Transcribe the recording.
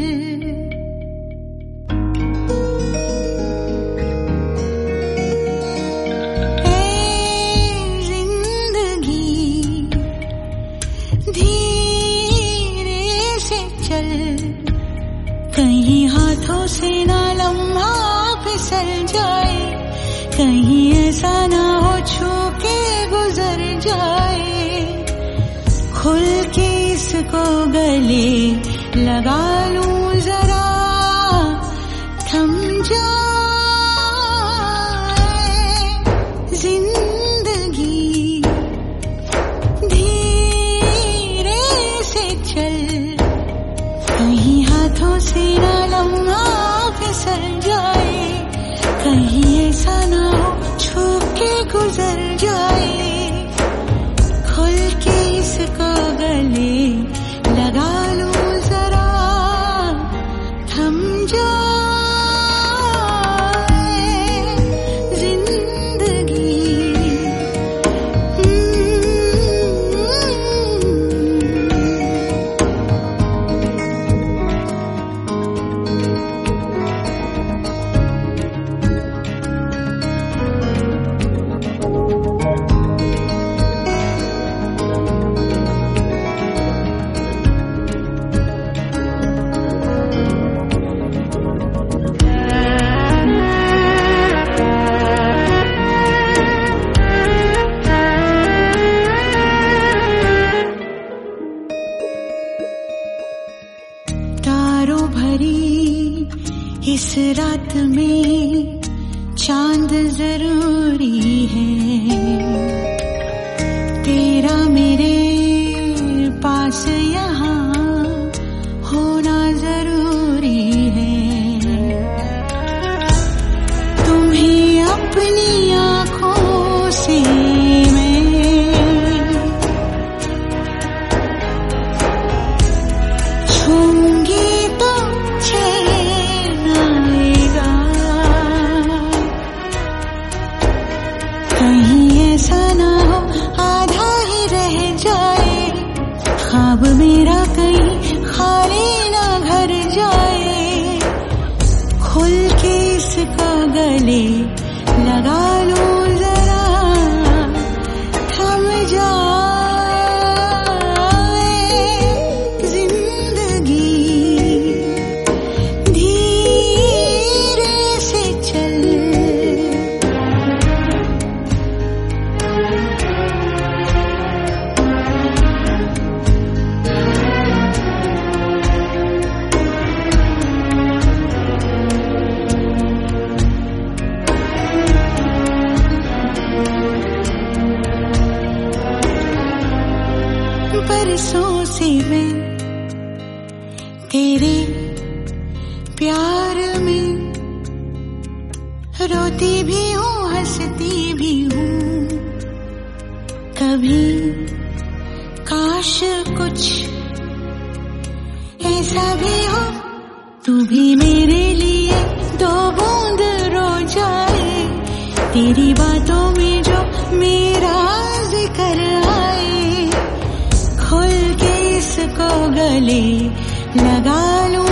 कहीं हाथों से ना लम्हा फिसल जाए, कहीं ऐसा ना हो छू के गुजर जाए। खुल के इसको गले लगा लूं जरा, थम जाए जिंदगी। धीरे से चल, कहीं हाथों से ना लम्हा फिसल जाए, कहीं ऐसा ना हो छू के गुजर जाए। खुल के इसको गले लगा लूं जरा, थम जाए जिंदगी। तारों भरी इस रात में चांद जरूरी है, तेरा मेरे पास यहाँ होना जरूरी है। तुम्हें अपनी आँखों से छूंगी तो चैन आएगा। कहीं ऐसा ना हो आधा ही रह जाए, ख्वाब मेरा कहीं खाली ना घर जाए। खुल के इसको गले लगा लूं जरा, थम जाए जिंदगी। धीरे से चल, बरसों से मैं तेरे प्यार में रोती भी हूँ, हंसती भी हूँ। कभी काश कुछ ऐसा भी हो, तू भी मेरे लिए दो बूंद रो जाए। तेरी बातों में जो मेरा जिक्र आए, खुल के इसको गले लगा लूं